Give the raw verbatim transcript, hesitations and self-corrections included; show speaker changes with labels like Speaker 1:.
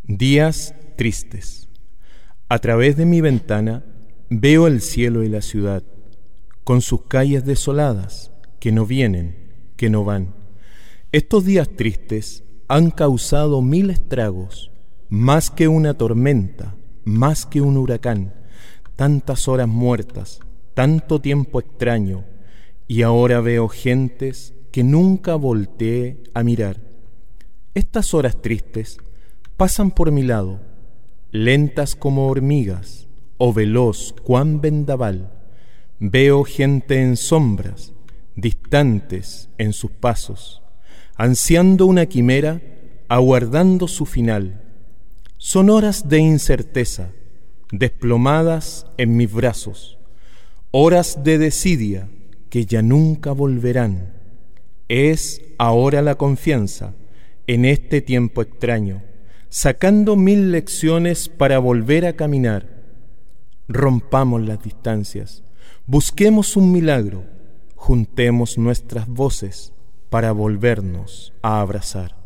Speaker 1: Días tristes. A través de mi ventana veo el cielo y la ciudad, con sus calles desoladas, que no vienen, que no van. Estos días tristes han causado mil estragos, más que una tormenta, más que un huracán, tantas horas muertas, tanto tiempo extraño, y ahora veo gentes que nunca volteé a mirar. Estas horas tristes pasan por mi lado, lentas como hormigas, o veloz cuan vendaval. Veo gente en sombras, distantes en sus pasos, ansiando una quimera, aguardando su final. Son horas de incerteza, desplomadas en mis brazos, horas de desidia que ya nunca volverán. Es ahora la confianza en este tiempo extraño, sacando mil lecciones para volver a caminar. Rompamos las distancias, busquemos un milagro, juntemos nuestras voces para volvernos a abrazar.